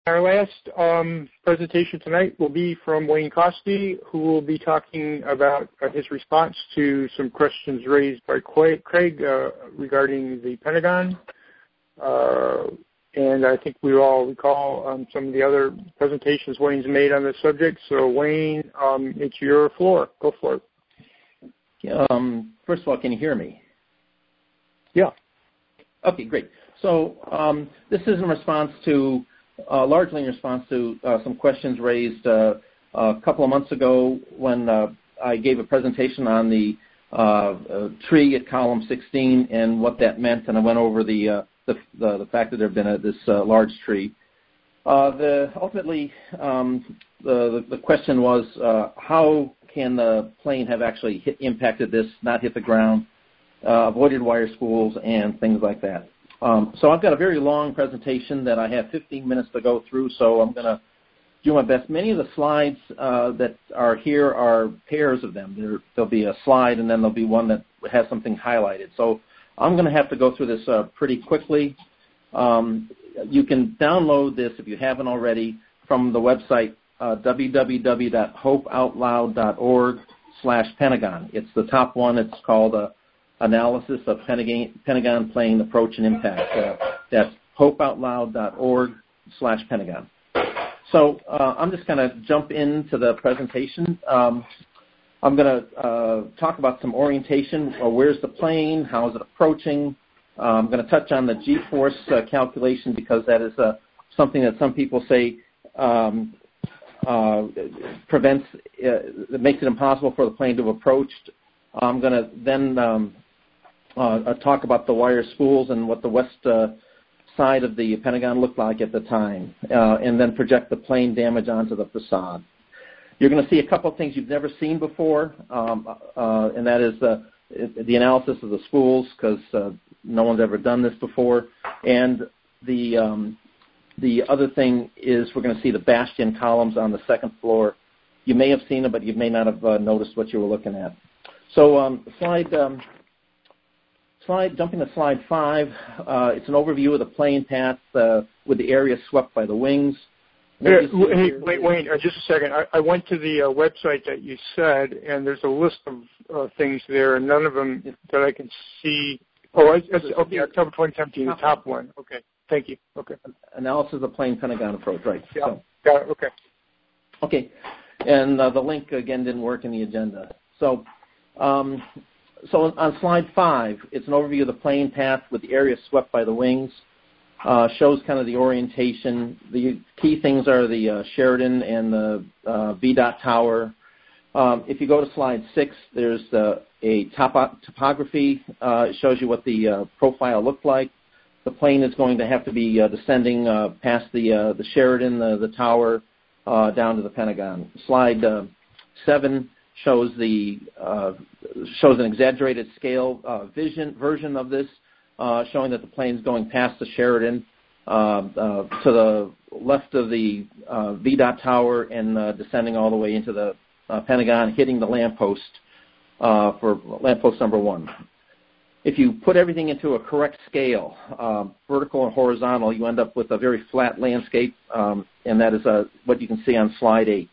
Our last presentation tonight will be from Wayne Costi, who will be talking about his response to some questions raised by Craig regarding the Pentagon. And I think we all recall some of the other presentations Wayne's made on this subject. So, Wayne, it's your floor. Go for it. First of all, can you hear me? Yeah. Okay, great. So this is in response to, largely in response to some questions raised a couple of months ago when I gave a presentation on the tree at column 16 and what that meant, and I went over the fact that there had been this large tree. Ultimately, the question was, how can the plane have actually impacted this, not hit the ground, avoided wire spools, and things like that. So I've got a very long presentation that I have 15 minutes to go through, so I'm going to do my best. Many of the slides that are here are pairs of them. There'll be a slide, and then there'll be one that has something highlighted. So I'm going to have to go through this pretty quickly. You can download this, if you haven't already, from the website www.hopeoutloud.org/Pentagon. It's the top one. It's called Analysis of Pentagon Plane Approach and Impact. That's hopeoutloud.org/Pentagon. So I'm just going to jump into the presentation. I'm going to talk about some orientation. Where's the plane? How is it approaching? I'm going to touch on the G-force calculation because that is something that some people say prevents, that makes it impossible for the plane to approach. I'm going to then talk about the wire spools and what the west side of the Pentagon looked like at the time, and then project the plane damage onto the facade. You're going to see a couple of things you've never seen before, and that is the analysis of the spools, because no one's ever done this before. And the other thing is we're going to see the bastion columns on the second floor. You may have seen them, but you may not have noticed what you were looking at. So jumping to slide 5, it's an overview of the plane path with the area swept by the wings. Hey, Wayne, just a second. I went to the website that you said, and there's a list of things there, and none of them that I can see. Oh, okay, October 2017, the top one. Okay, thank you. Okay. Analysis of the plane Pentagon approach, right. Yeah, so. Got it, okay. Okay, and the link, again, didn't work in the agenda. So on slide 5, it's an overview of the plane path with the area swept by the wings. Shows kind of the orientation. The key things are the Sheridan and the VDOT tower. If you go to slide 6, there's a topography. It shows you what the profile looked like. The plane is going to have to be descending past the Sheridan, the tower, down to the Pentagon. Slide 7 shows shows an exaggerated scale version of this, showing that the plane's going past the Sheridan to the left of the VDOT tower and descending all the way into the Pentagon, hitting the lamppost for lamppost number 1. If you put everything into a correct scale, vertical and horizontal, you end up with a very flat landscape, and that is what you can see on slide 8.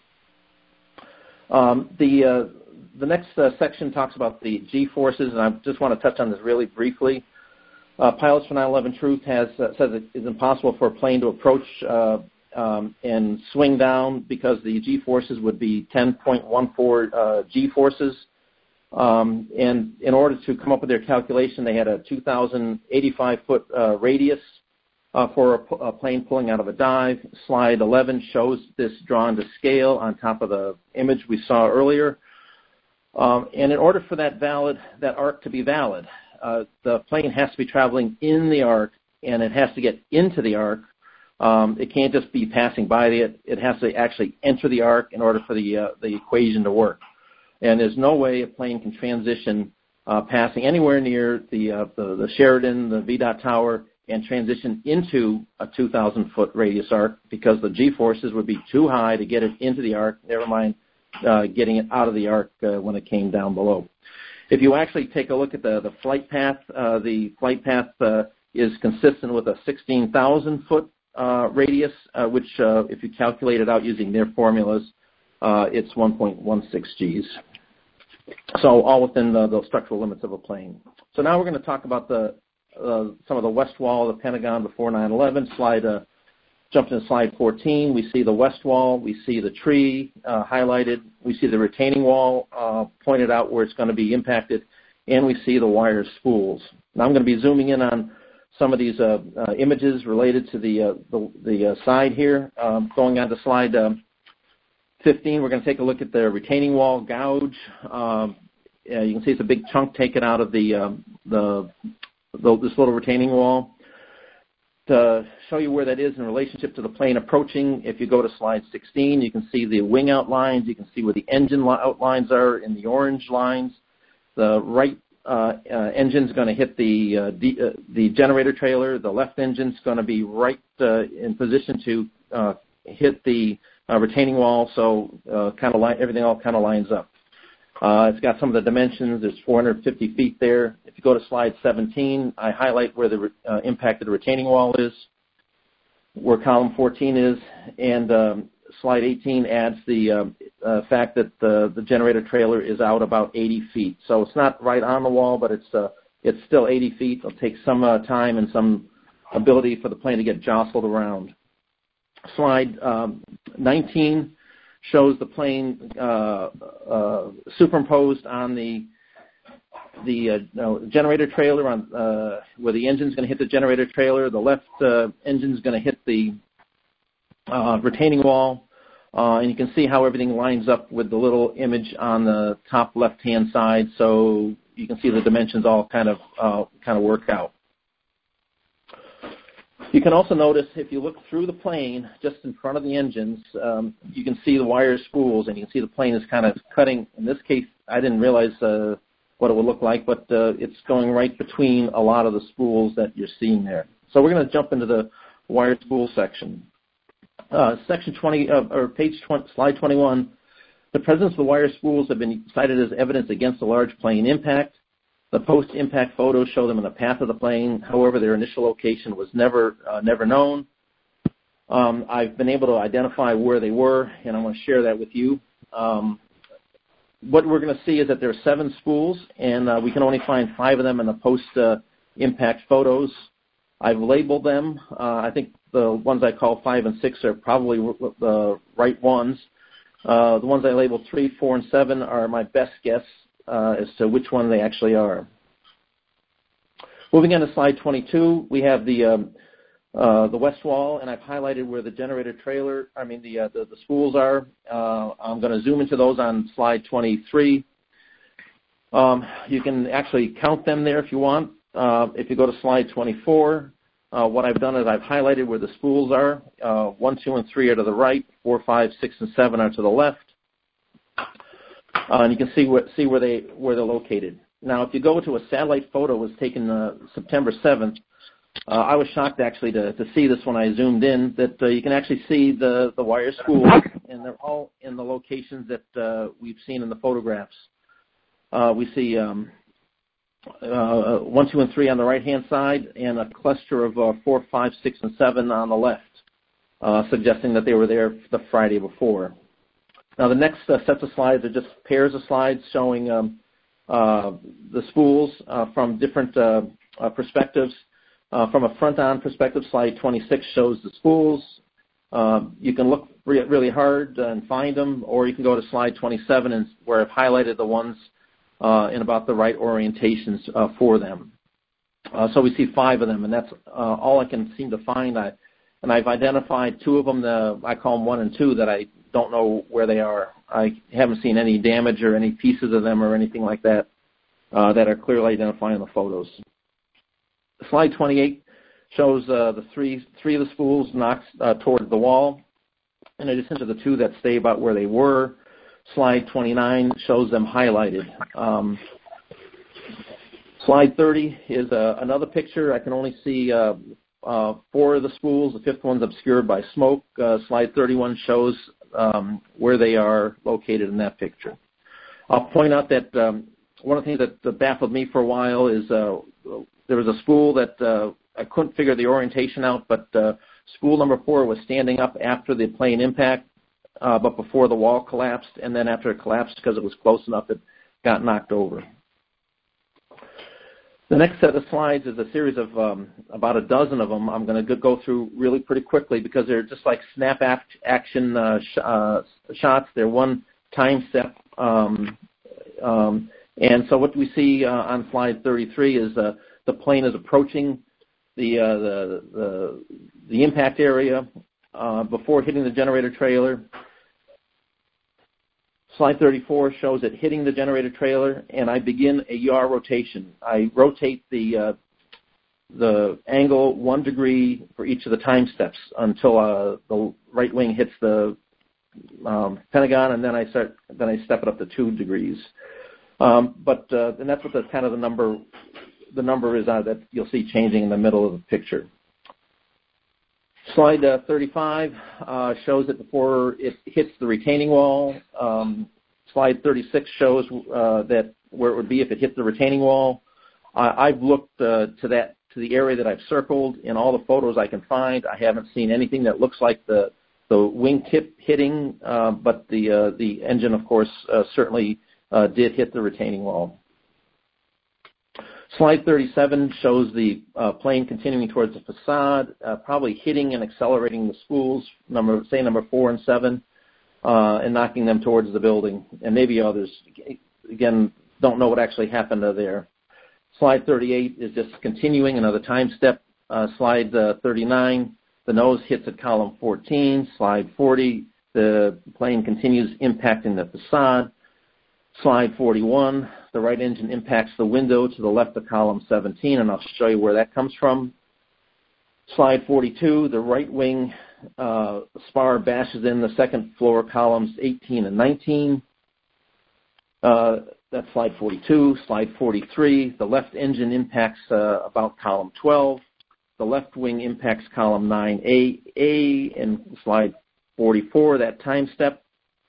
The next section talks about the G-forces, and I just want to touch on this really briefly. Pilots for 9/11 Truth says it is impossible for a plane to approach and swing down because the G-forces would be 10.14 G-forces. And in order to come up with their calculation, they had a 2,085-foot radius for a plane pulling out of a dive. Slide 11 shows this drawn to scale on top of the image we saw earlier. And in order for that arc to be valid, the plane has to be traveling in the arc, and it has to get into the arc. It can't just be passing by it. It has to actually enter the arc in order for the equation to work. And there's no way a plane can transition passing anywhere near the Sheridan, the VDOT tower, and transition into a 2,000-foot radius arc because the G-forces would be too high to get it into the arc, never mind getting it out of the arc when it came down below. If you actually take a look at the flight path is consistent with a 16,000-foot radius, which if you calculate it out using their formulas, it's 1.16 Gs. So all within the structural limits of a plane. So now we're going to talk about some of the west wall of the Pentagon before 9/11. Jump to slide 14. We see the west wall. We see the tree highlighted. We see the retaining wall pointed out where it's going to be impacted, and we see the wire spools. Now I'm going to be zooming in on some of these images related to the side here. Going on to slide 15, we're going to take a look at the retaining wall gouge. You can see it's a big chunk taken out of this little retaining wall. To show you where that is in relationship to the plane approaching, if you go to slide 16, you can see the wing outlines. You can see where the engine outlines are in the orange lines. The right engine's going to hit the generator trailer. The left engine's going to be right in position to hit the retaining wall, so everything all kind of lines up. It's got some of the dimensions. There's 450 feet there. If you go to slide 17, I highlight where the impact of the retaining wall is, where column 14 is, and slide 18 adds the fact that the generator trailer is out about 80 feet. So it's not right on the wall, but it's still 80 feet. It'll take some time and some ability for the plane to get jostled around. Slide 19 shows the plane superimposed on the generator trailer on where the engine's going to hit the generator trailer. The left engine's going to hit the retaining wall, and you can see how everything lines up with the little image on the top left-hand side. So you can see the dimensions all kind of work out. You can also notice if you look through the plane, just in front of the engines, you can see the wire spools, and you can see the plane is kind of cutting. In this case, I didn't realize what it would look like, but it's going right between a lot of the spools that you're seeing there. So we're going to jump into the wire spool section. Section 20, or page 20, slide 21, the presence of the wire spools have been cited as evidence against a large plane impact. The post-impact photos show them in the path of the plane. However, their initial location was never known. I've been able to identify where they were, and I want to share that with you. What we're going to see is that there are 7 spools, and we can only find 5 of them in the post-impact photos. I've labeled them. I think the ones I call 5 and 6 are probably the right ones. The ones I labeled 3, 4, and 7 are my best guess as to which one they actually are. Moving on to slide 22, we have the west wall, and I've highlighted where the generator trailer, the spools are. I'm going to zoom into those on slide 23. You can actually count them there if you want. If you go to slide 24, what I've done is I've highlighted where the spools are. 1, 2, and 3 are to the right. 4, 5, 6, and 7 are to the left. And you can see where they're located. Now, if you go to a satellite photo, it was taken September 7th. I was shocked actually to see this when I zoomed in, that you can actually see the wire spools, and they're all in the locations that we've seen in the photographs. We see 1, 2, and 3 on the right-hand side, and a cluster of 4, 5, 6, and 7 on the left, suggesting that they were there the Friday before. Now, the next sets of slides are just pairs of slides showing the spools from different perspectives. From a front-on perspective, slide 26 shows the spools. You can look really hard and find them, or you can go to slide 27 where I've highlighted the ones in about the right orientations for them. So we see 5 of them, and that's all I can seem to find. And I've identified 2 of them, I call them 1 and 2, that I don't know where they are. I haven't seen any damage or any pieces of them or anything like that that are clearly identified in the photos. Slide 28 shows the three of the spools knocked toward the wall, in addition to the 2 that stay about where they were. Slide 29 shows them highlighted. Slide 30 is another picture. I can only see 4 of the spools. The 5th one's obscured by smoke. Slide 31 shows where they are located in that picture. I'll point out that one of the things that baffled me for a while is there was a spool that I couldn't figure the orientation out, but Spool number 4 was standing up after the plane impact, but before the wall collapsed, and then after it collapsed, because it was close enough, it got knocked over. The next set of slides is a series of about a dozen of them. I'm going to go through really pretty quickly because they're just like snap action shots. They're one time step. And so what we see on slide 33 is the plane is approaching the impact area before hitting the generator trailer. Slide 34 shows it hitting the generator trailer, and I begin a yaw rotation. I rotate the angle 1 degree for each of the time steps until the right wing hits the pentagon, and then I step it up to 2 degrees. And that's what the number is that you'll see changing in the middle of the picture. Slide 35 shows it before it hits the retaining wall. Slide 36 shows that where it would be if it hit the retaining wall. I've looked to the area that I've circled in all the photos I can find. I haven't seen anything that looks like the wingtip hitting, but the engine, of course, certainly did hit the retaining wall. Slide 37 shows the plane continuing towards the facade, probably hitting and accelerating the spools, number 4 and 7, and knocking them towards the building, and maybe others. Again, don't know what actually happened there. Slide 38 is just continuing another time step. Slide 39, the nose hits at column 14. Slide 40, the plane continues impacting the facade. Slide 41, the right engine impacts the window to the left of column 17, and I'll show you where that comes from. Slide 42, the right wing spar bashes in the second floor columns 18 and 19. That's slide 42. Slide 43, the left engine impacts about column 12. The left wing impacts column 9A, and slide 44, that time step.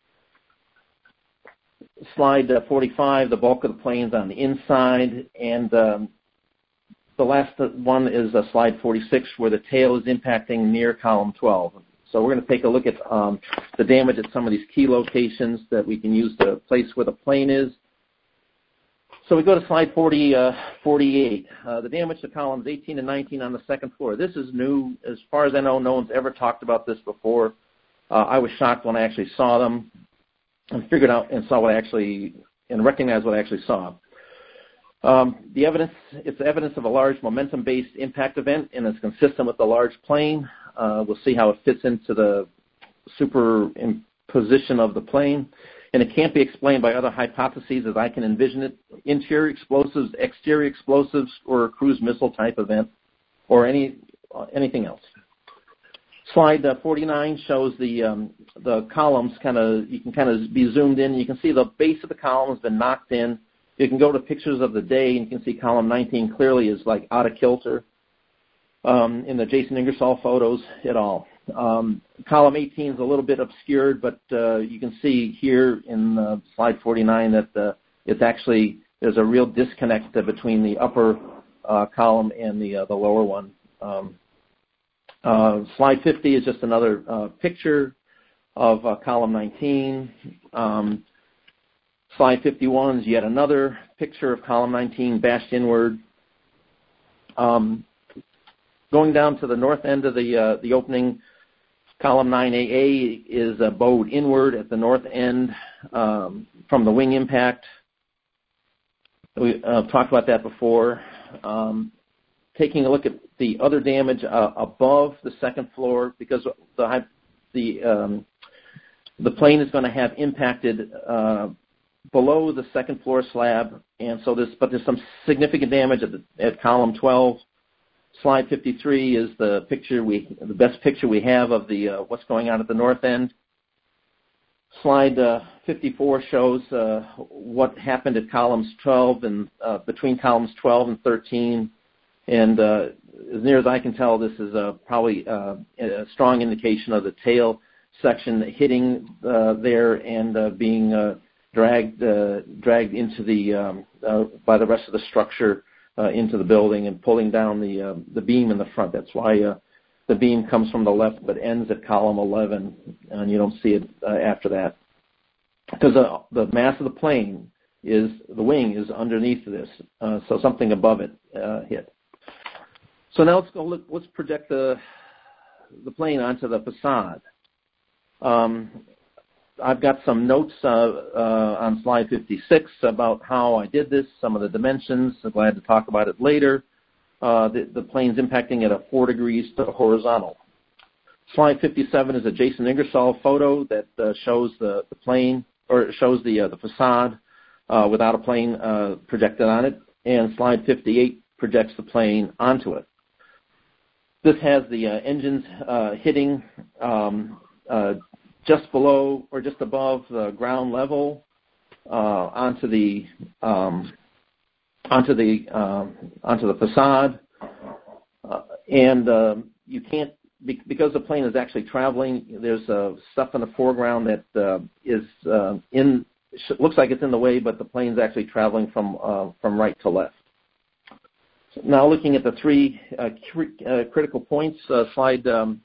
Slide 45, the bulk of the plane's on the inside, and the last one is slide 46, where the tail is impacting near column 12. So we're going to take a look at the damage at some of these key locations that we can use to place where the plane is. So we go to slide 48. The damage to columns 18 and 19 on the second floor. This is new. As far as I know, no one's ever talked about this before. I was shocked when I actually saw them and figured out and recognized what I actually saw. The evidence, it's evidence of a large momentum-based impact event, and it's consistent with the large plane. We'll see how it fits into the superimposition of the plane, and it can't be explained by other hypotheses as I can envision it: interior explosives, exterior explosives, or a cruise missile type event, or anything else. Slide 49 shows the columns. You can kind of be zoomed in. You can see the base of the column has been knocked in. You can go to pictures of the day, and you can see column 19 clearly is like out of kilter in the Jason Ingersoll photos at all. Column 18 is a little bit obscured, but you can see here in slide 49 that it's actually, there's a real disconnect between the upper column and the lower one. Slide 50 is just another picture of column 19. Slide 51 is yet another picture of column 19 bashed inward. Going down to the north end of the opening, column 9AA is bowed inward at the north end from the wing impact. We talked about that before. Taking a look at the other damage above the second floor, because the plane is going to have impacted below the second floor slab, and so there's some significant damage at column 12. Slide 53 is the best picture we have of what's going on at the north end. Slide 54 shows what happened at columns 12 and between columns 12 and 13. And as near as I can tell, this is probably a strong indication of the tail section hitting there and being dragged into by the rest of the structure into the building and pulling down the beam in the front. That's why the beam comes from the left but ends at column 11, and you don't see it after that. Because the mass of the plane the wing is underneath this, so something above it hit. So now let's project the plane onto the facade. I've got some notes on slide 56 about how I did this, some of the dimensions. I'm glad to talk about it later. The plane's impacting at a 4 degrees to the horizontal. Slide 57 is a Jason Ingersoll photo that shows the plane, or shows the facade without a plane projected on it. And slide 58 projects the plane onto it. This has the engines hitting just below or just above the ground level onto the facade, and you can't, because the plane is actually traveling. There's stuff in the foreground that looks like it's in the way, but the plane's actually traveling from right to left. Now looking at the three critical points, slide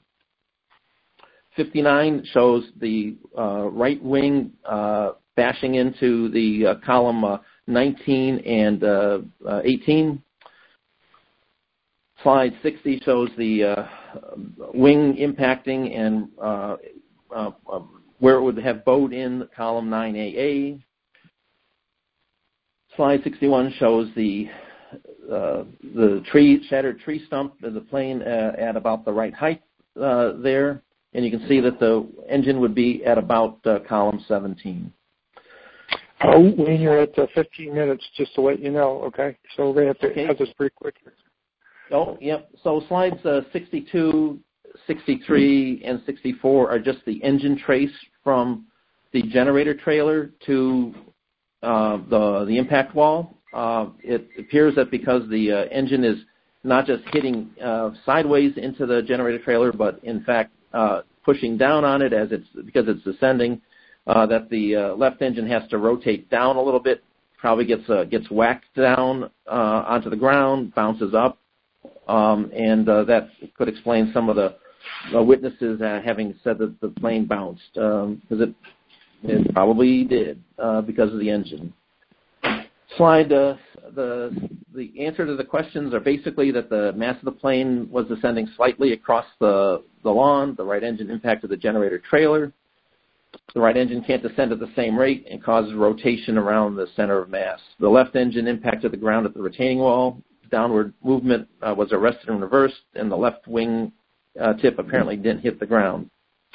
59 shows the right wing bashing into the column 19 and 18. Slide 60 shows the wing impacting and where it would have bowed in column 9AA. Slide 61 shows the shattered tree stump of the plane at about the right height there, and you can see that the engine would be at about column 17. When you're at 15 minutes, just to let you know, okay? So they have to cut this pretty quick. Oh, yep. So slides 62, 63, and 64 are just the engine trace from the generator trailer to the impact wall. It appears that because the engine is not just hitting sideways into the generator trailer, but in fact pushing down on it because it's descending, that the left engine has to rotate down a little bit, probably gets whacked down onto the ground, bounces up, and that could explain some of the witnesses having said that the plane bounced, because it probably did because of the engine. Slide, the answer to the questions are basically that the mass of the plane was descending slightly across the lawn. The right engine impacted the generator trailer. The right engine can't descend at the same rate and causes rotation around the center of mass. The left engine impacted the ground at the retaining wall. Downward movement was arrested and reversed, and the left wing tip apparently didn't hit the ground.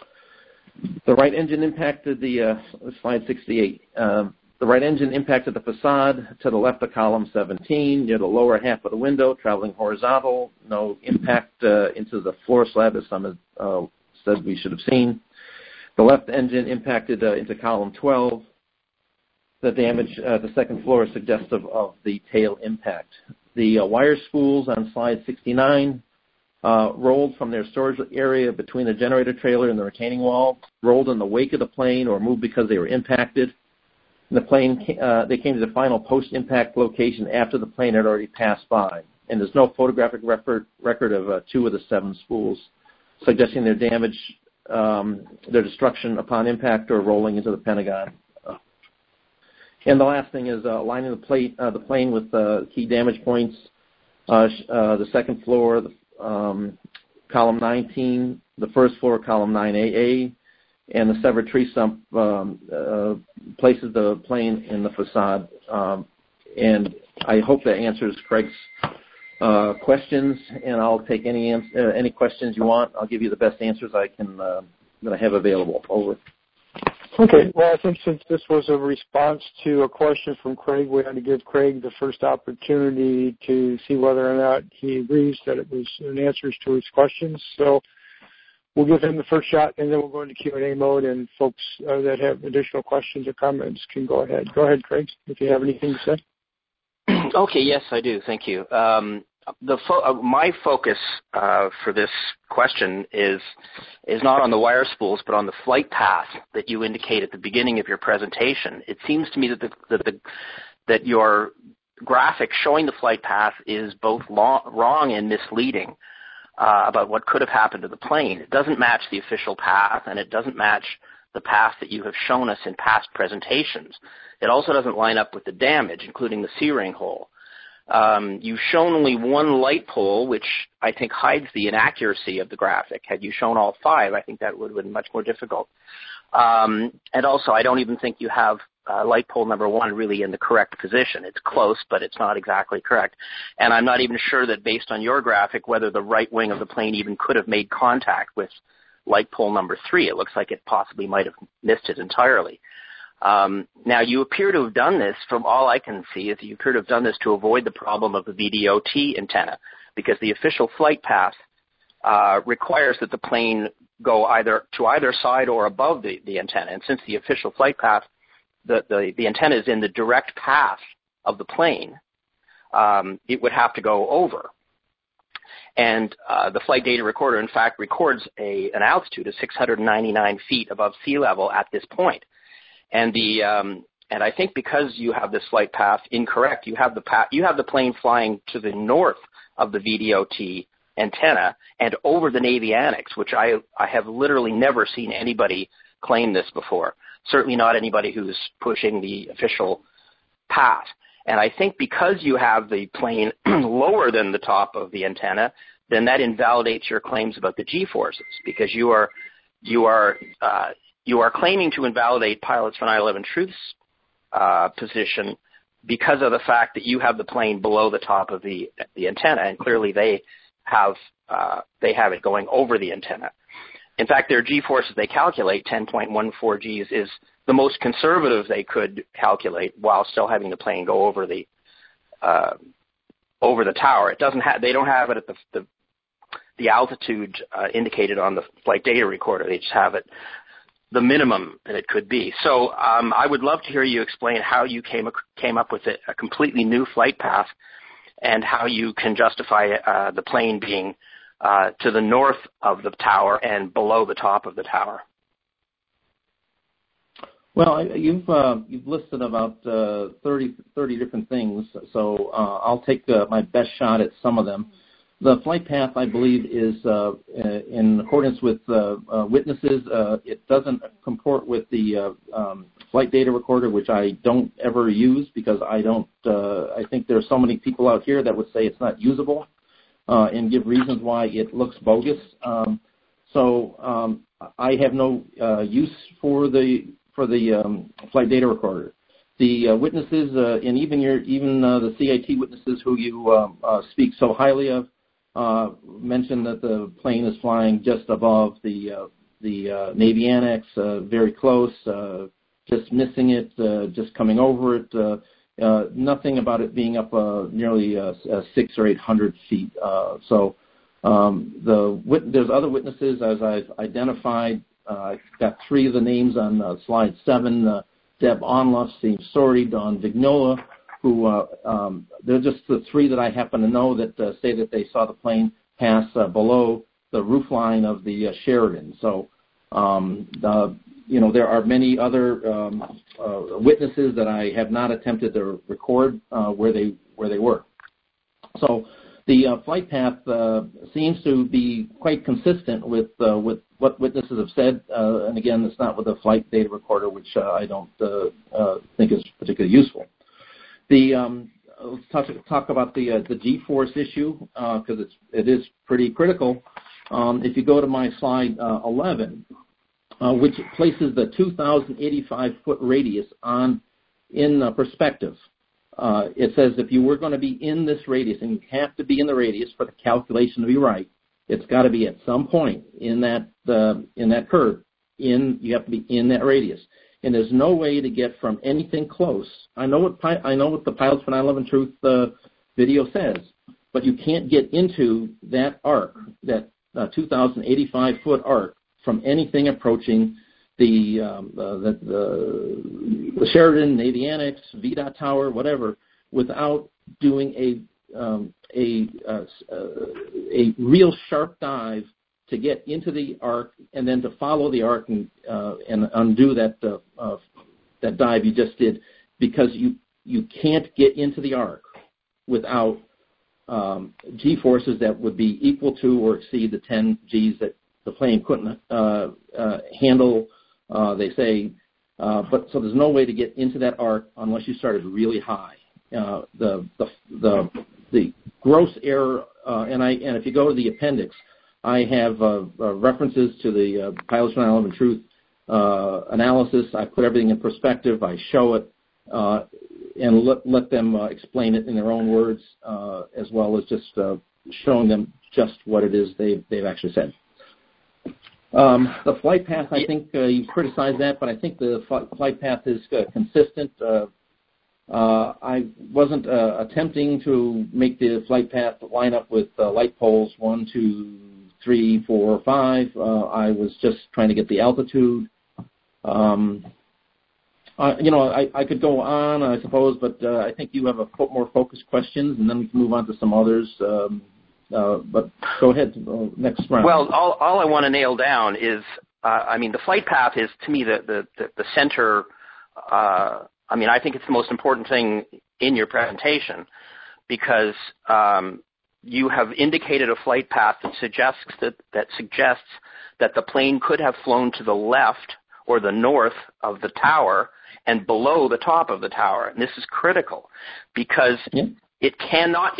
The right engine impacted slide 68. The right engine impacted the facade to the left of column 17, near the lower half of the window, traveling horizontal. No impact into the floor slab, as some said we should have seen. The left engine impacted into column 12. The damage at the second floor is suggestive of the tail impact. The wire spools on slide 69 rolled from their storage area between the generator trailer and the retaining wall, rolled in the wake of the plane, or moved because they were impacted. The plane, they came to the final post-impact location after the plane had already passed by, and there's no photographic record of 2 of the 7 spools, suggesting their damage, their destruction upon impact or rolling into the Pentagon. And the last thing is aligning the plane with key damage points. The second floor, column 19, the first floor, column 9AA, and the severed tree stump places the plane in the facade. And I hope that answers Craig's questions, and I'll take any questions you want. I'll give you the best answers that I have available. Over. Okay. Well, I think since this was a response to a question from Craig, we had to give Craig the first opportunity to see whether or not he agrees that it was an answers to his questions. So we'll give him the first shot, and then we'll go into Q&A mode, and folks that have additional questions or comments can go ahead. Go ahead, Craig, if you have anything to say. Okay, yes, I do. Thank you. My focus for this question is not on the wire spools, but on the flight path that you indicate at the beginning of your presentation. It seems to me that your graphic showing the flight path is both wrong and misleading. about what could have happened to the plane. It doesn't match the official path, and it doesn't match the path that you have shown us in past presentations. It also doesn't line up with the damage, including the C-ring hole. You've shown only one light pole, which I think hides the inaccuracy of the graphic. Had you shown all 5, I think that would have been much more difficult. And also, I don't even think you have light pole number 1 really in the correct position. It's close, but it's not exactly correct. And I'm not even sure that based on your graphic, whether the right wing of the plane even could have made contact with light pole number 3. It looks like it possibly might have missed it entirely. Now, you appear to have done this, from all I can see, is you appear to have done this to avoid the problem of the VDOT antenna, because the official flight path requires that the plane go either to either side or above the antenna. And since the official flight path, the antenna is in the direct path of the plane, it would have to go over. And the flight data recorder, in fact, records an altitude of 699 feet above sea level at this point. And I think because you have this flight path incorrect, you have the plane flying to the north of the VDOT antenna and over the Navy Annex, which I have literally never seen anybody claim this before. Certainly not anybody who's pushing the official path. And I think because you have the plane lower than the top of the antenna, then that invalidates your claims about the G-forces, because you are claiming to invalidate Pilots for 9/11 Truth's position because of the fact that you have the plane below the top of the antenna, and clearly they have it going over the antenna. In fact, their G-forces they calculate, 10.14 Gs, is the most conservative they could calculate while still having the plane go over the tower. They don't have it at the altitude indicated on the flight data recorder. They just have it the minimum that it could be. So I would love to hear you explain how you came up with a completely new flight path and how you can justify the plane being to the north of the tower and below the top of the tower. Well, you've listed about 30 different things, so I'll take my best shot at some of them. The flight path, I believe, is in accordance with witnesses. It doesn't comport with the flight data recorder, which I don't ever use because I think there are so many people out here that would say it's not usable and give reasons why it looks bogus. So I have no use for the flight data recorder. The witnesses and even the CIT witnesses who you speak so highly of mentioned that the plane is flying just above the Navy Annex, very close, just missing it, just coming over it. Nothing about it being up nearly 600 or 800 feet. So there's other witnesses, as I've identified. I've got 3 of the names on slide 7. Deb Onloff, Steve Sorey, Don Vignola, who they're just the 3 that I happen to know that say that they saw the plane pass below the roofline of the Sheridan. So, there are many other witnesses that I have not attempted to record where they were. So the flight path seems to be quite consistent with what witnesses have said, and again, it's not with a flight data recorder, which I don't think is particularly useful. Let's talk about the G-force issue because it is pretty critical. If you go to my slide 11, which places the 2,085-foot radius in perspective. It says if you were going to be in this radius, and you have to be in the radius for the calculation to be right, it's got to be at some point in that curve. You have to be in that radius, and there's no way to get from anything close. I know what the Pilots for 9/11 Truth video says, but you can't get into that arc, that 2,085-foot arc, from anything approaching the Sheridan, Navy Annex, VDOT Tower, whatever, without doing a real sharp dive to get into the arc and then to follow the arc and undo that dive you just did, because you can't get into the arc without G-forces that would be equal to or exceed the 10 Gs that the plane couldn't handle, they say. But so there's no way to get into that arc unless you started really high. The gross error, and if you go to the appendix, I have references to the Pilots for 9/11 Truth analysis. I put everything in perspective. I show it and let them explain it in their own words, as well as just showing them just what it is they've actually said. The flight path, I think you criticized that, but I think the flight path is consistent. I wasn't attempting to make the flight path line up with light poles 1, 2, 3, 4, 5. I was just trying to get the altitude. I could go on, I suppose, but I think you have more focused questions, and then we can move on to some others. But go ahead, next round. Well, all I want to nail down is, the flight path is, to me, the center. I think it's the most important thing in your presentation, because you have indicated a flight path that suggests that the plane could have flown to the left or the north of the tower and below the top of the tower. And this is critical because it cannot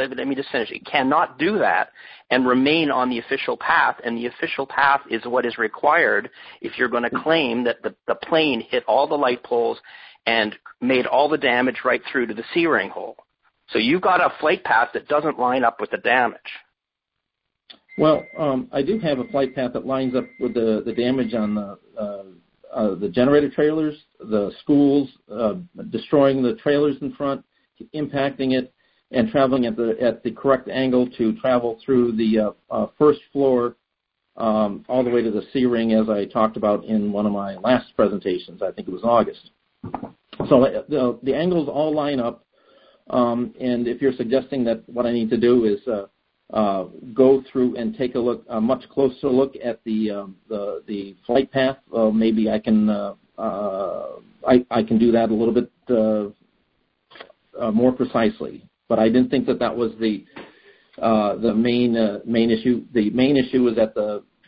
do that and remain on the official path. And the official path is what is required if you're going to claim that the plane hit all the light poles and made all the damage right through to the C-ring hole. So you've got a flight path that doesn't line up with the damage. Well, I do have a flight path that lines up with the damage on the generator trailers, the schools, destroying the trailers in front, impacting it, and traveling at the correct angle to travel through the first floor all the way to the C-ring, as I talked about in one of my last presentations. I think it was August. So the angles all line up, and if you're suggesting that what I need to do is go through and take a much closer look at the flight path, maybe I can I can do that a little bit more precisely. But I didn't think that was the main issue. The main issue is that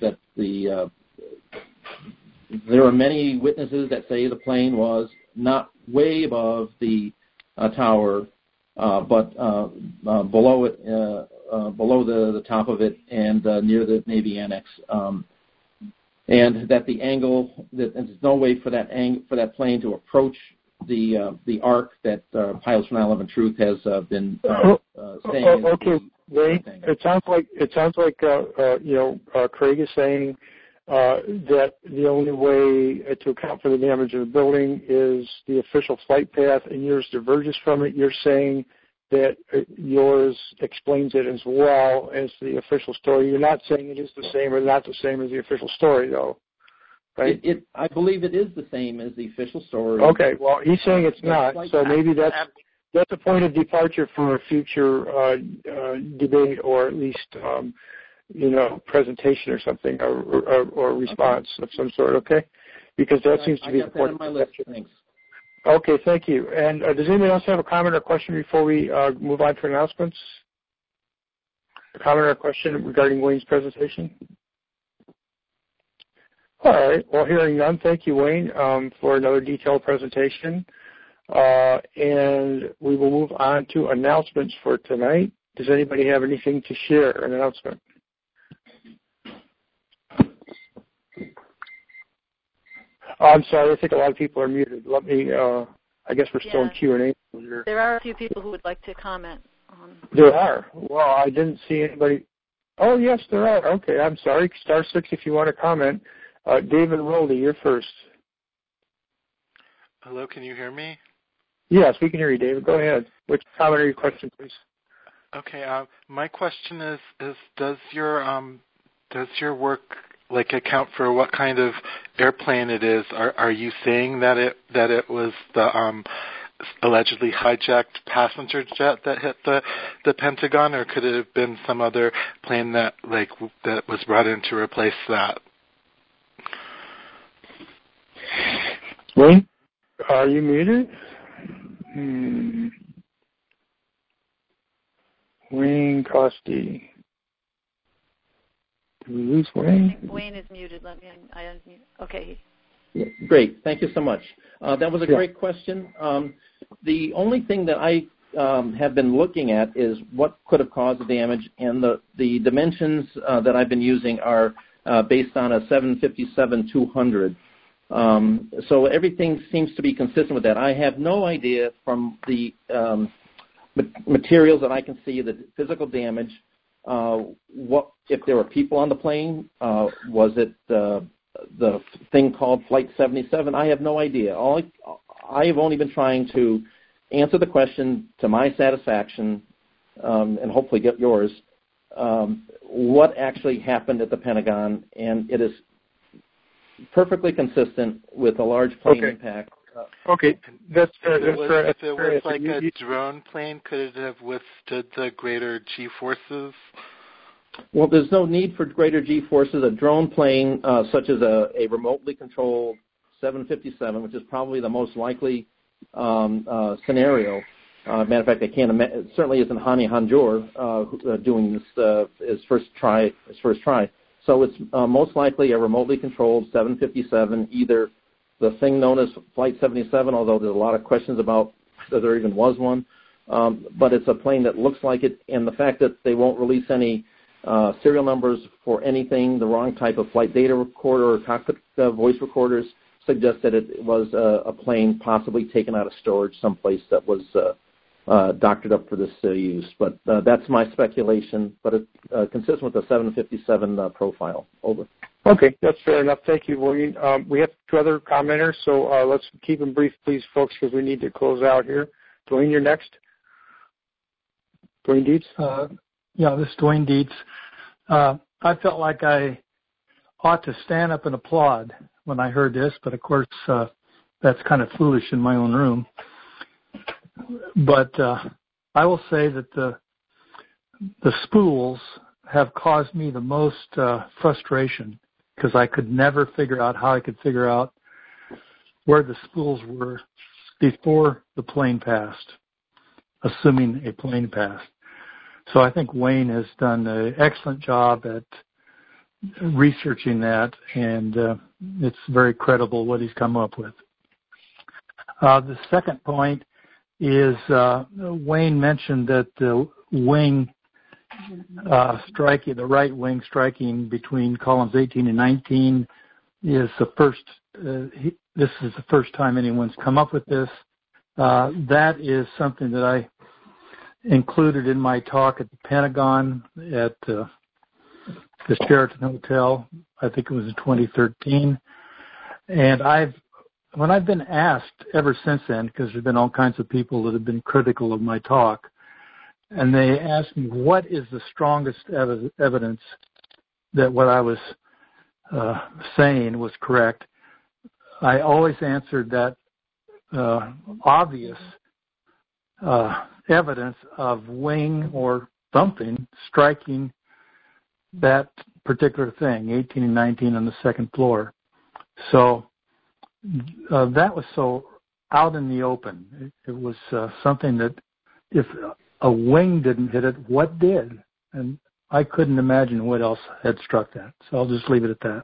there are many witnesses that say the plane was not way above the tower, but below it, below the top of it, and near the Navy Annex, and that the angle, that there's no way for that plane to approach the arc that Pilots for 9/11 Truth has been saying. Okay, Wayne. It sounds like Craig is saying that the only way to account for the damage of the building is the official flight path, and yours diverges from it. You're saying that yours explains it as well as the official story. You're not saying it is the same or not the same as the official story, though, right? I believe it is the same as the official story. Okay, well, he's saying it's not, so maybe that's a point of departure for a future debate, or at least presentation or something, or response of some sort. Okay, because that seems to be the point. I got that on my list. Thanks. Okay, thank you. And does anyone else have a comment or question before we move on to announcements? A comment or question regarding Wayne's presentation? All right. Well, hearing none, thank you, Wayne, for another detailed presentation. And we will move on to announcements for tonight. Does anybody have anything to share, an announcement? I'm sorry, I think a lot of people are muted. Let me, I guess we're still in Q&A. There are a few people who would like to comment. There are. Well, I didn't see anybody. Oh, yes, there are. Okay, I'm sorry. Star 6 if you want to comment. David Roldy, you're first. Hello, can you hear me? Yes, we can hear you, David. Go ahead. Which comment or your question, please? Okay, my question is does your work account for what kind of airplane it is? Are you saying that it was the allegedly hijacked passenger jet that hit the Pentagon, or could it have been some other plane that was brought in to replace that? Wayne, are you muted? Wayne Costi. Did we lose Wayne? I think Wayne is muted. Let me unmute. Okay. Yeah, great. Thank you so much. That was a great question. The only thing that I have been looking at is what could have caused the damage, and the dimensions that I've been using are based on a 757-200. So everything seems to be consistent with that. I have no idea from the materials that I can see, the physical damage, what if there were people on the plane, was it the thing called Flight 77? I have no idea. I have only been trying to answer the question to my satisfaction, and hopefully get yours, what actually happened at the Pentagon, and it is perfectly consistent with a large plane impact. Okay, that's fair. If it was like a drone plane, could it have withstood the greater G-forces? Well, there's no need for greater G-forces. A drone plane, such as a remotely controlled 757, which is probably the most likely scenario. Matter of fact, I can't imagine. It certainly isn't Hani Hanjour doing this his first try. So it's most likely a remotely controlled 757, either the thing known as Flight 77, although there's a lot of questions about whether there even was one. But it's a plane that looks like it, and the fact that they won't release any serial numbers for anything, the wrong type of flight data recorder or cockpit voice recorders, suggests that it was a plane possibly taken out of storage someplace that was doctored up for this use. But that's my speculation, but it's consistent with the 757 profile. Over. Okay, that's fair enough. Thank you, William. We have two other commenters, so let's keep them brief, please, folks, because we need to close out here. Dwayne, you're next. Dwayne Dietz? Yeah, this is Dwayne Dietz. I felt like I ought to stand up and applaud when I heard this, but of course that's kind of foolish in my own room. But I will say that the spools have caused me the most frustration, because I could never figure out how I could figure out where the spools were before the plane passed, assuming a plane passed. So I think Wayne has done an excellent job at researching that, and it's very credible what he's come up with. The second point is Wayne mentioned that the wing striking, the right wing striking between columns 18 and 19 is the first, this is the first time anyone's come up with this. That is something that I included in my talk at the Pentagon at the Sheraton Hotel. I think it was in 2013. And when I've been asked ever since then, because there have been all kinds of people that have been critical of my talk, and they asked me, what is the strongest evidence that what I was saying was correct, I always answered that obvious evidence of wing or something striking that particular thing, 18 and 19 on the second floor. So that was so out in the open. It was something that if a wing didn't hit it, what did? And I couldn't imagine what else had struck that. So I'll just leave it at that.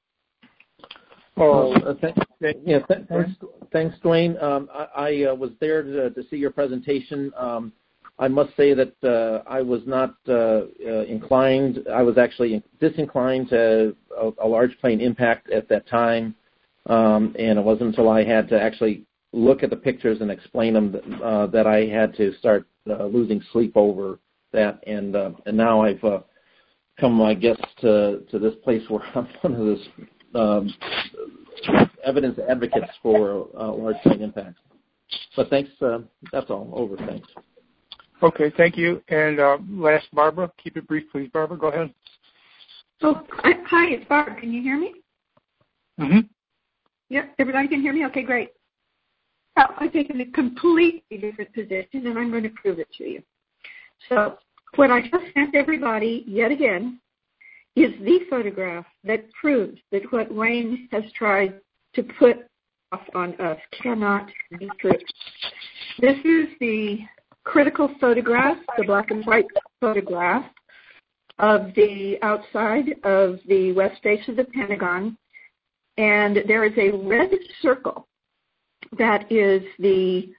Thanks, Dwayne. I was there to see your presentation. I must say that I was not inclined. I was actually disinclined to a large plane impact at that time, and it wasn't until I had to actually look at the pictures and explain them that I had to start losing sleep over that. And now I've come, I guess, to this place where I'm one of those evidence advocates for large plane impacts. But thanks. That's all. Over. Thanks. Okay, thank you. And last, Barbara. Keep it brief, please. Barbara, go ahead. Oh, hi, it's Barb. Can you hear me? Mm-hmm. Yep, everybody can hear me? Okay, great. I've taken a completely different position, and I'm going to prove it to you. So what I just sent everybody, yet again, is the photograph that proves that what Wayne has tried to put off on us cannot be true. This is the critical photograph, the black and white photograph of the outside of the west face of the Pentagon, and there is a red circle that is the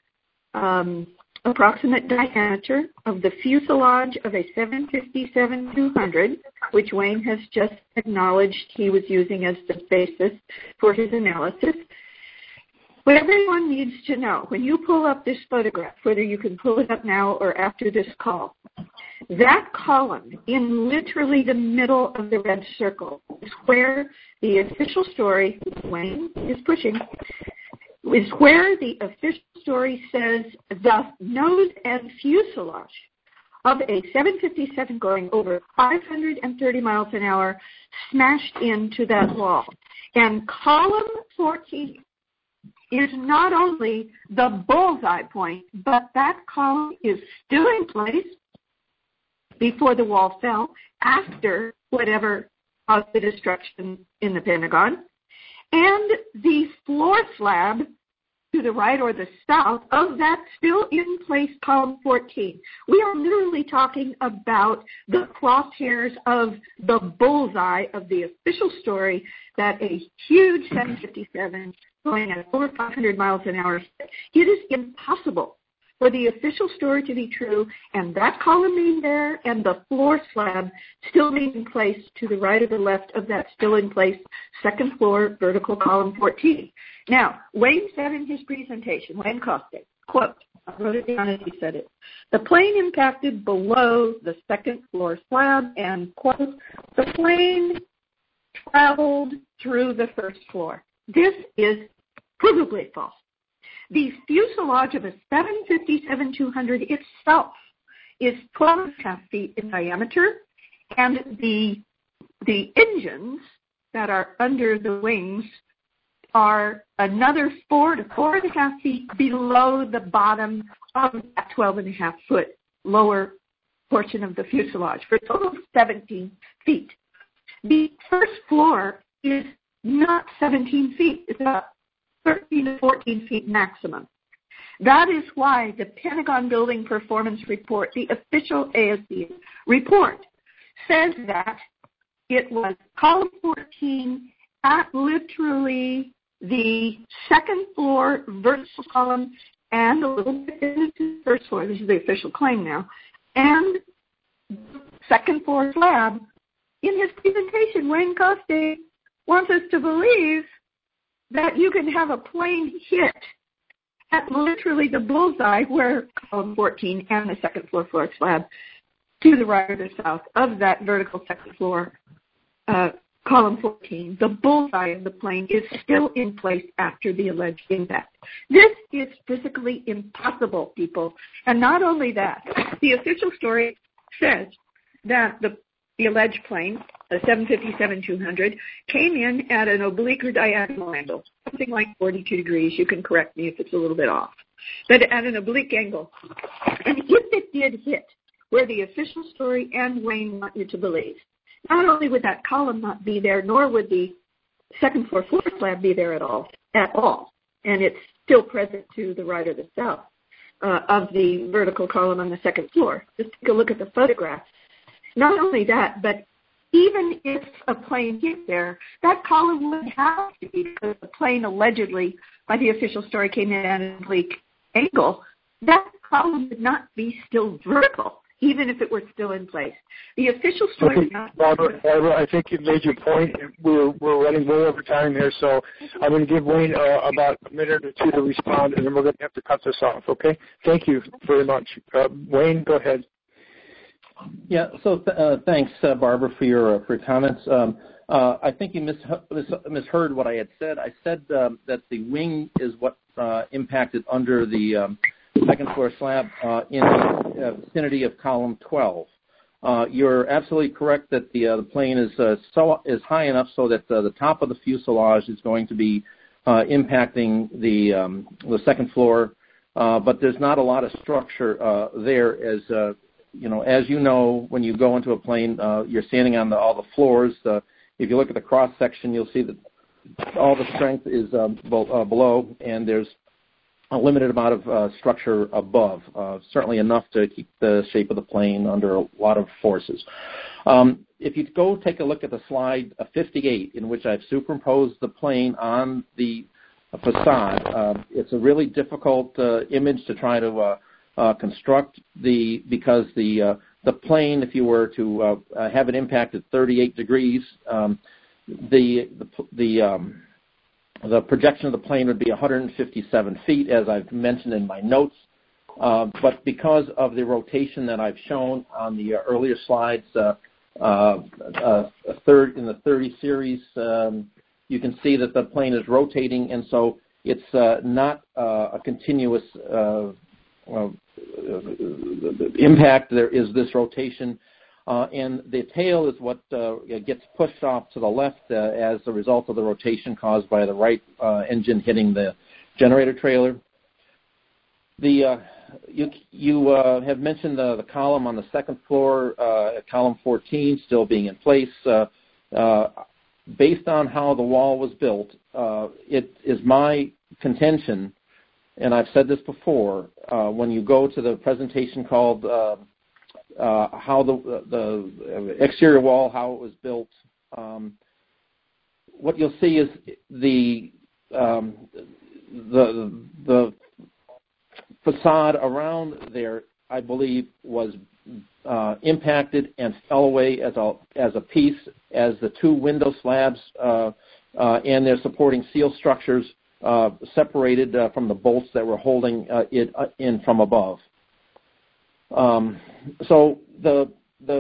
approximate diameter of the fuselage of a 757-200, which Wayne has just acknowledged he was using as the basis for his analysis. What everyone needs to know, when you pull up this photograph, whether you can pull it up now or after this call, that column in literally the middle of the red circle is where the official story, Wayne is pushing, is where the official story says the nose and fuselage of a 757 going over 530 miles an hour smashed into that wall. And column 14 is not only the bullseye point, but that column is still in place before the wall fell, after whatever caused the destruction in the Pentagon. And the floor slab to the right or the south of that still in place column 14. We are literally talking about the crosshairs of the bullseye of the official story that a huge 757 going at over 500 miles an hour. It is impossible for the official story to be true, and that column being there and the floor slab still being in place to the right or the left of that still in place second floor vertical column 14. Now, Wayne said in his presentation, Wayne Coste, quote, I wrote it down as he said it, the plane impacted below the second floor slab, and, quote, the plane traveled through the first floor. This is provably false. The fuselage of a 757-200 itself is 12.5 feet in diameter, and the engines that are under the wings are another 4 to 4.5 feet below the bottom of that 12.5 foot lower portion of the fuselage, for a total of 17 feet. The first floor is not 17 feet. It's about 13 to 14 feet maximum. That is why the Pentagon Building Performance Report, the official ASC report, says that it was column 14 at literally the second floor vertical column and a little bit into the first floor. This is the official claim now. And second floor slab. In his presentation, Wayne Coste wants us to believe that you can have a plane hit at literally the bullseye where column 14 and the second floor slab to the right or the south of that vertical second floor column 14. The bullseye of the plane is still in place after the alleged impact. This is physically impossible, people. And not only that, the official story says that the alleged plane, a 757-200, came in at an oblique or diagonal angle, something like 42 degrees. You can correct me if it's a little bit off. But at an oblique angle. And if it did hit where the official story and Wayne want you to believe, not only would that column not be there, nor would the second floor slab be there at all. And it's still present to the right or the south of the vertical column on the second floor. Just take a look at the photograph. Not only that, but even if a plane hit there, that column would have to be, because the plane allegedly, by the official story, came in at an oblique angle. That column would not be still vertical, even if it were still in place. The official story... Okay, Barbara, I think you've made your point. We're running way over time here, so I'm going to give Wayne about a minute or two to respond, and then we're going to have to cut this off, okay? Thank you very much. Wayne, go ahead. Yeah, so thanks, Barbara, for your comments. I think you misheard what I had said. I said that the wing is what impacted under the second floor slab in the vicinity of column 12. You're absolutely correct that the plane is high enough so that the top of the fuselage is going to be impacting the second floor, but there's not a lot of structure there as as you know, when you go into a plane, you're standing on all the floors. If you look at the cross section, you'll see that all the strength is below, and there's a limited amount of structure above, certainly enough to keep the shape of the plane under a lot of forces. If you go take a look at the slide 58, in which I've superimposed the plane on the facade, it's a really difficult image to try to construct because the plane, if you were to have it impact at 38 degrees, the projection of the plane would be 157 feet, as I've mentioned in my notes. But because of the rotation that I've shown on the earlier slides, in the 30 series, you can see that the plane is rotating, and so it's not a continuous impact. There is this rotation. And the tail is what gets pushed off to the left as a result of the rotation caused by the right engine hitting the generator trailer. You have mentioned the column on the second floor, column 14, still being in place. Based on how the wall was built, it is my contention, and I've said this before, when you go to the presentation called how the exterior wall, how it was built, what you'll see is the facade around there, I believe, was impacted and fell away as a piece, as the two window slabs and their supporting seal structures separated from the bolts that were holding it in from above. So the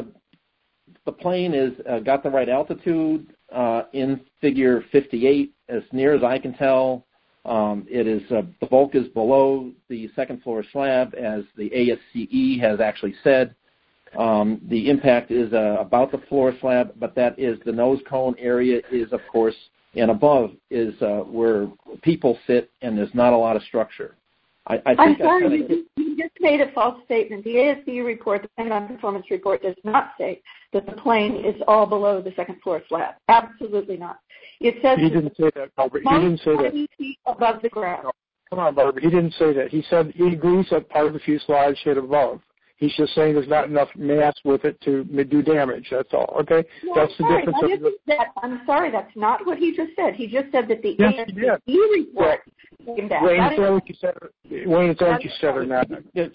plane is got the right altitude in Figure 58, as near as I can tell. It is the bulk is below the second floor slab, as the ASCE has actually said. The impact is about the floor slab, but that is the nose cone area is, of course, and above is where people sit, and there's not a lot of structure. I'm sorry, you just made a false statement. The ASCE report, the Pentagon Performance Report, does not say that the plane is all below the second floor slab. Absolutely not. It says he didn't say that, Barbara. He didn't say that. 20 feet above the ground. No. Come on, Barbara. He didn't say that. He said he agrees that part of the fuselage hit above. He's just saying there's not enough mass with it to do damage. That's all. Okay? No, that's the difference. I'm sorry, that's not what he just said. He just said that the ASCE report came back. Wayne, it's what you said or not.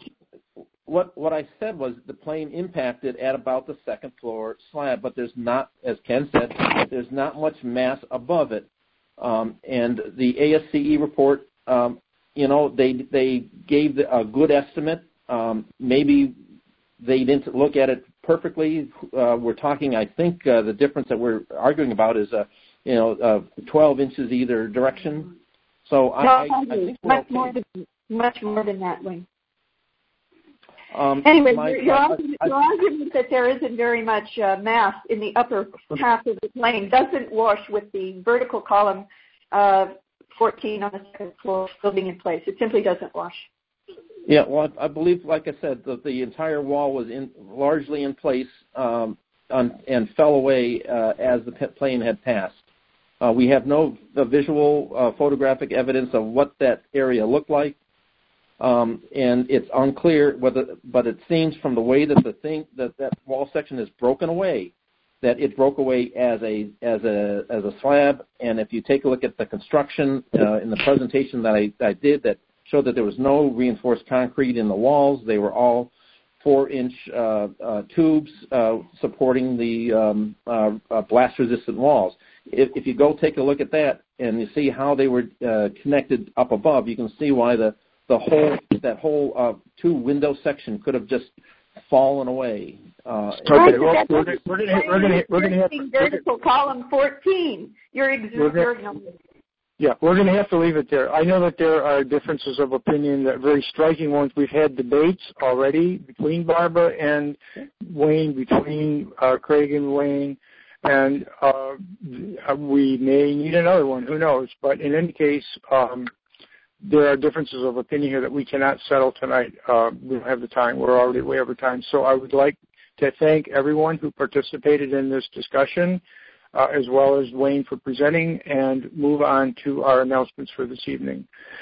What I said was the plane impacted at about the second floor slab, but there's not, as Ken said, there's not much mass above it. And the ASCE report, they gave a good estimate. Maybe they didn't look at it perfectly. We're talking, I think, the difference that we're arguing about is, 12 inches either direction. So I think much more than that, Wayne. Anyway, your argument that there isn't very much mass in the upper half of the plane doesn't wash with the vertical column 14 on the second floor still being in place. It simply doesn't wash. Yeah, well, I believe, like I said, that the entire wall was largely in place and fell away as the plane had passed. We have no visual photographic evidence of what that area looked like, and it's unclear but it seems from the way that that wall section is broken away, that it broke away as a slab. And if you take a look at the construction in the presentation that I did, that showed that there was no reinforced concrete in the walls. They were all 4-inch tubes supporting the blast-resistant walls. If you go take a look at that and you see how they were connected up above, you can see why that whole two window section could have just fallen away. Okay, well, we're going to have vertical column 14. You're ignoring. Yeah, we're going to have to leave it there. I know that there are differences of opinion, that very striking ones. We've had debates already between Barbara and Wayne, between Craig and Wayne, and we may need another one. Who knows? But in any case, there are differences of opinion here that we cannot settle tonight. We don't have the time. We're already way over time. So I would like to thank everyone who participated in this discussion, as well as Wayne for presenting, and move on to our announcements for this evening.